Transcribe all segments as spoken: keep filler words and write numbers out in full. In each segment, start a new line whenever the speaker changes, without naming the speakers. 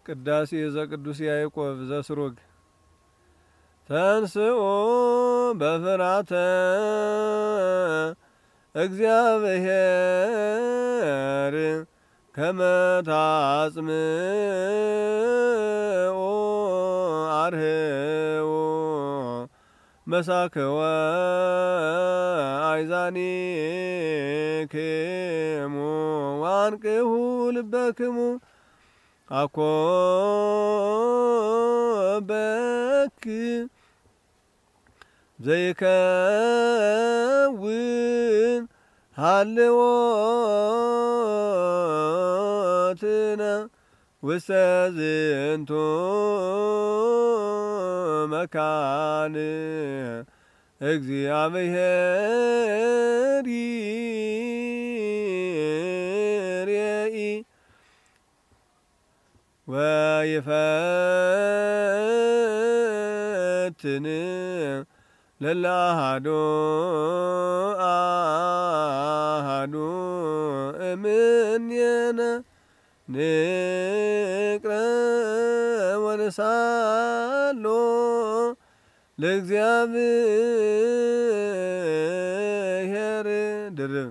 ቅዳሴ ዘቅዱስ ያዕቆብ ዘስሩግ ተንስኡ በፍራተ እግዚአብሔር ከመ ታጽምዑ አርህዉ መሳክወ አይዛኒክሙ ዋንቅሁ ልበክሙ አኮ በክ ዘይከውን ሃልዎትነ ውስተ ዝንቱ መካን እግዚአብሔር ይሬኢ ወይፈትን ለለአሐዱ አሐዱ እምኔነ ንቅረ ወንሳሎ ለእግዚአብሔር ድርብ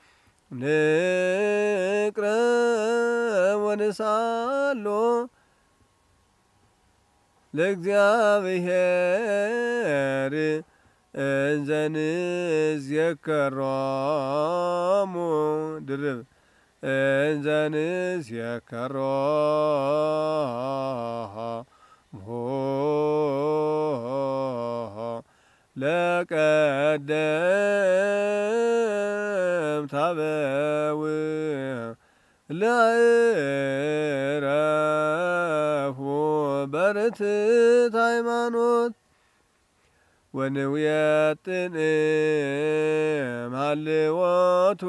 ንቅረ ወንሳሎ ለእግዚአብሔር እንዘ ንዝየከሮሙ ድርብ እንዘ ንዝየከሮሙ ለቀደምት አበው ለዕረፉ በርትዕት ሃይማኖት ወንውየጥን እምሃልዎቱ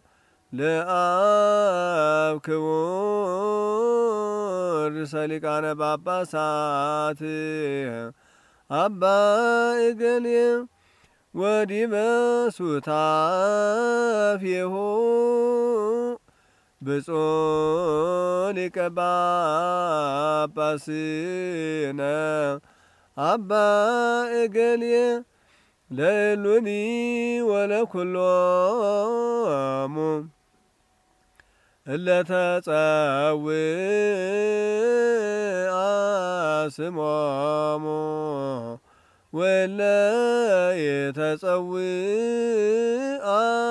ለአብ ክቡር ርእሰ ሊቃነ ጳጳሳት አባ እገሌ ወዲበ ሱታፌሁ ብፁዕ ሊቀ ጳጳስነ አባ እገሌ ለእሉኒ ወለኩሎሙ እለ ተጸውዐ ስሞሙ ወእለ የተጸውዐ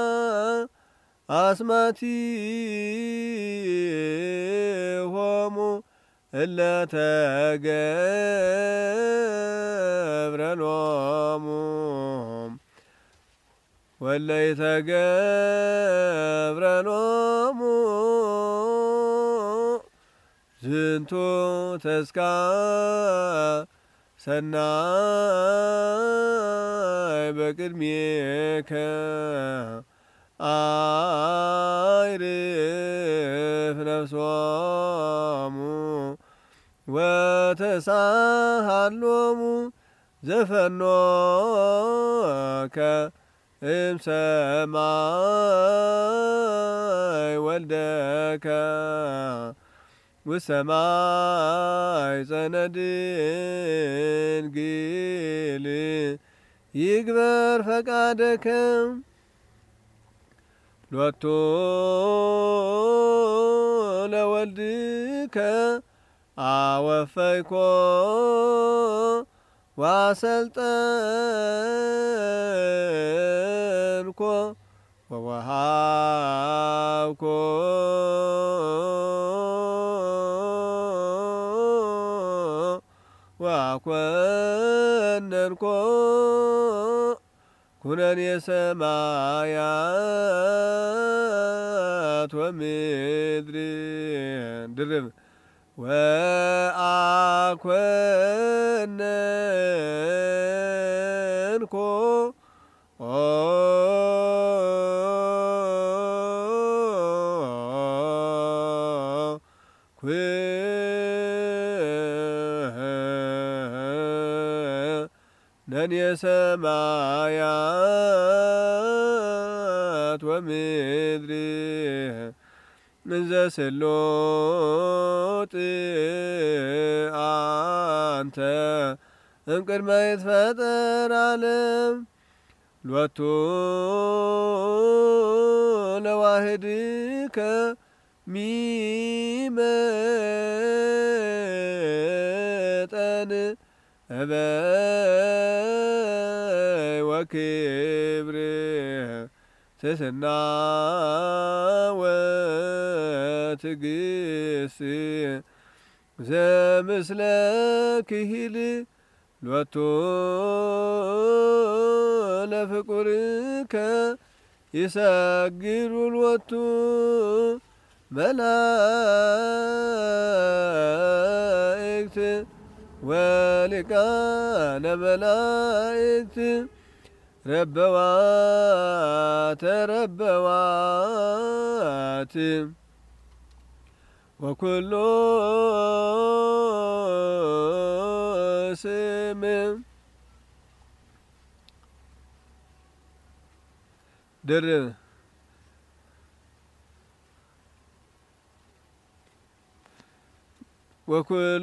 አስማቲሆሙ እለ ተገብረ ሎሙ ወእለ ይተገብረ ሎሙ ዝንቱ ተስካር ሰናይ በቅድሜከ አይርፍ ነፍሶሙ ወተሳሃሎሙ ዘፈኖከ እምሰማይ ወልደከ ውሰማይ ጸነድንግል ይግበር ፈቃደከ ሎቱ ለወልድከ አወፈይኮ ዋሰልጠንኮ ወወሃብኮ ወአኮነንኮ ኩነኔ ሰማያት ወምድር ድርብ ወአኮነንኮ ኩነኔ ሰማያት ወምድር እንዘ ስሉጥ አንተ እምቅድመ ይትፈጠር ዓለም ሎቱ ለዋህድከ ሚመጠን እበይ ወክብር ትሕትና ወትዕግሥት ዘምስለ ክሂል ሎቱ ለፍቁርከ ይሰግዱ ሎቱ መላእክት ወሊቃነ መላእክት ረበዋተ ረበዋት ወኩሉ ስም ድርብ ወኩሉ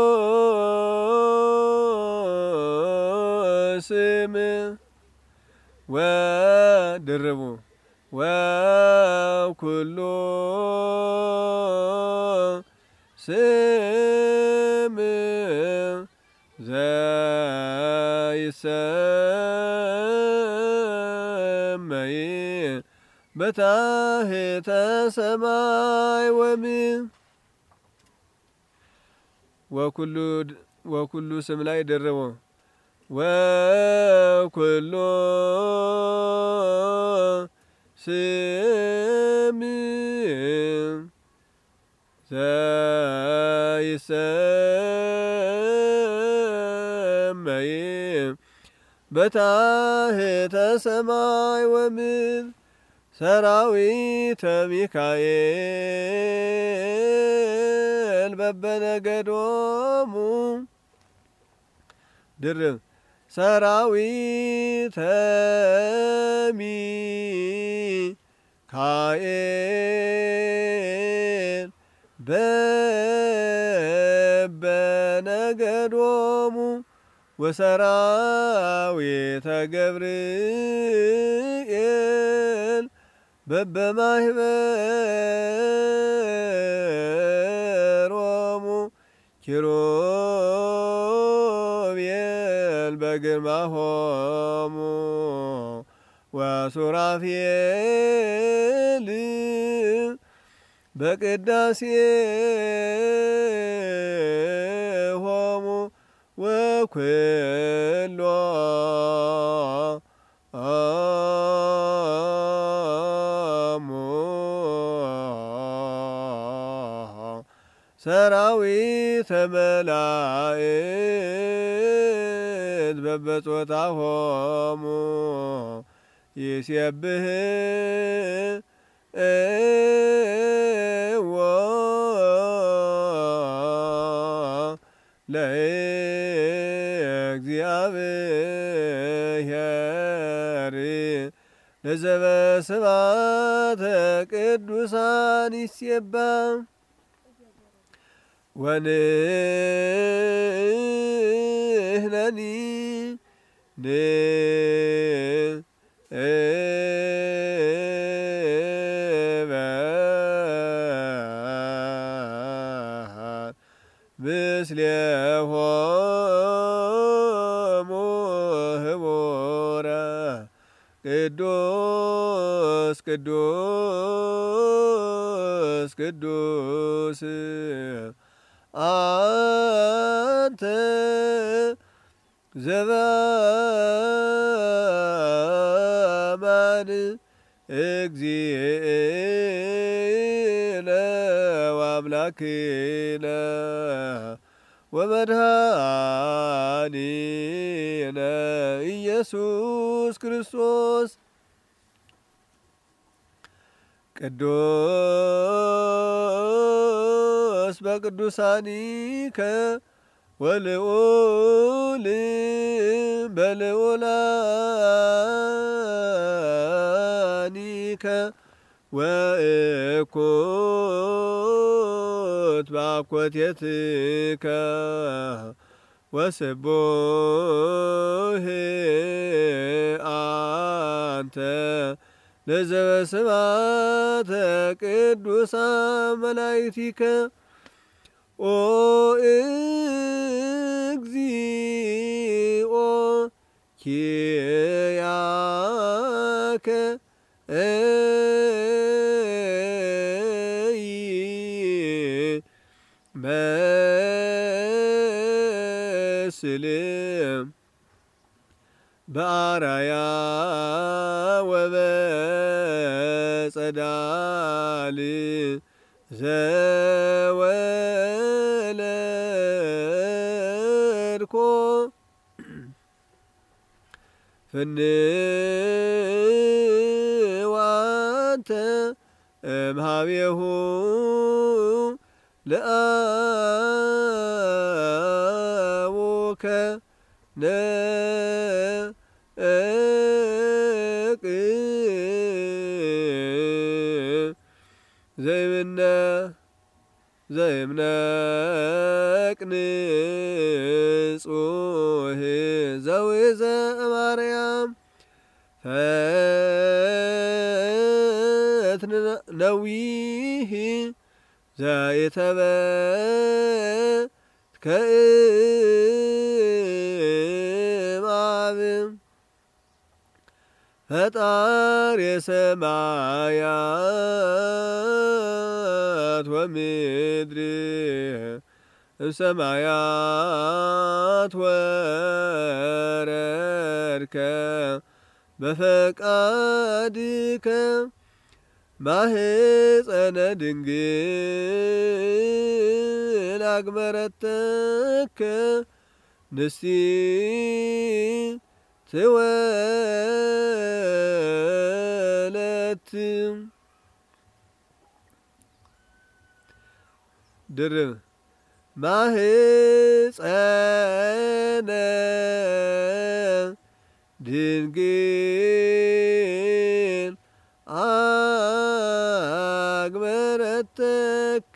ስም ወድርቡ ወኩሉ ስም ዘይሰመይ በታሕተ ሰማይ ወምድር ወኩሉ ወኩሉ ስም ላይ ደረቦ ወኩሉ ስም ዘይሰመይ በታሕተ ሰማይ ወምድር ሰራዊተ ሚካኤል በበነገዶሙ ድርብ ሰራዊተ ሚካኤል በበነገዶሙ ወሰራዊተ ገብርኤል በበማኅበሮሙ ኪሩቤል በግርማሆሙ ወሱራፌል በቅዳሴሆሙ ወኩሎ ሰራዊተ መላእክት በበጾታሆሙ ይሴብሕዎ ለእግዚአብሔር ለዘበስብሐተ ቅዱሳን ይሴባህ ወንሕነኒ ንበል ምስሌሆሙ ህቡረ ቅዱስ ቅዱስ ቅዱስ አንተ ዘበአማን እግዚእነ ወአምላክነ ወመድኃኒነ ኢየሱስ ክርስቶስ ቅዱስ በቅዱሳኒከ ወልዑል በልዑላኒከ ወእኩት ባኮቴትከ ወስቡህ አንተ ለዘበስብሐተ ቅዱሳን መላእክቲከ ኦ እግዚኦ ኪያከ መስልም በአራያ ወበጸዳል ዘወለድኮ ፍንዋንተ እምኀቤሁ ለአቡከ ነቅ ዘይምነ ዘይምነቅንጹህ ዘዊዘ ማርያም ፈትነ ነዊህ ዘይተበትከ እምአብ ፈጣሪ ሰማያት ወምድር እምሰማያት ወረድከ በፈቃድከ ማህፀነ ድንግል አግመረተከ ንስቲት ወለት ድርብ ማህፀነ ድንግል አግመረተከ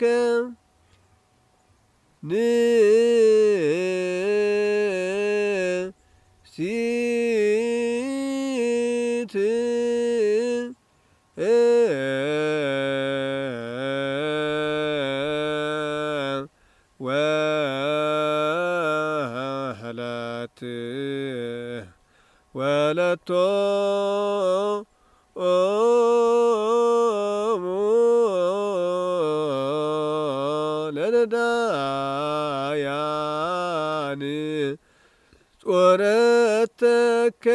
ንስቲት ወለት ወለቶ ለነዳያን ጾረተከ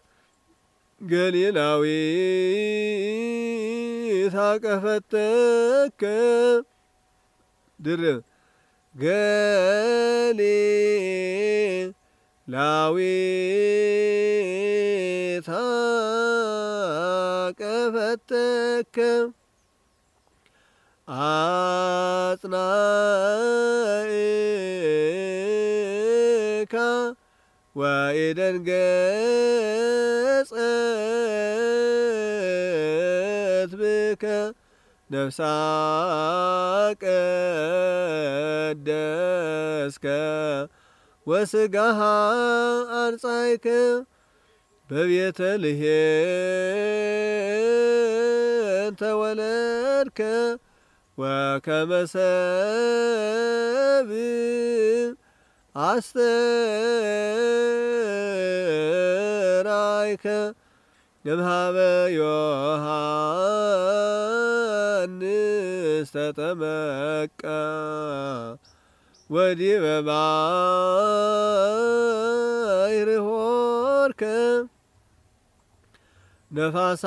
ገሊላዊት አቀፈተከ ድርብ ገሊላዊት አቀፈተከ አጽናኢካ ወኢደንገጸት ብከ ነፍሳ ቀደስከ ወስጋሃ አንጻይከ በቤተልሔም ተወለድከ ወከመ ሰብእ አስተርአይከ እምኀበ ዮሐንስ ተጠመቀ ወዲበ ባሕር ሆርከ ነፋሳ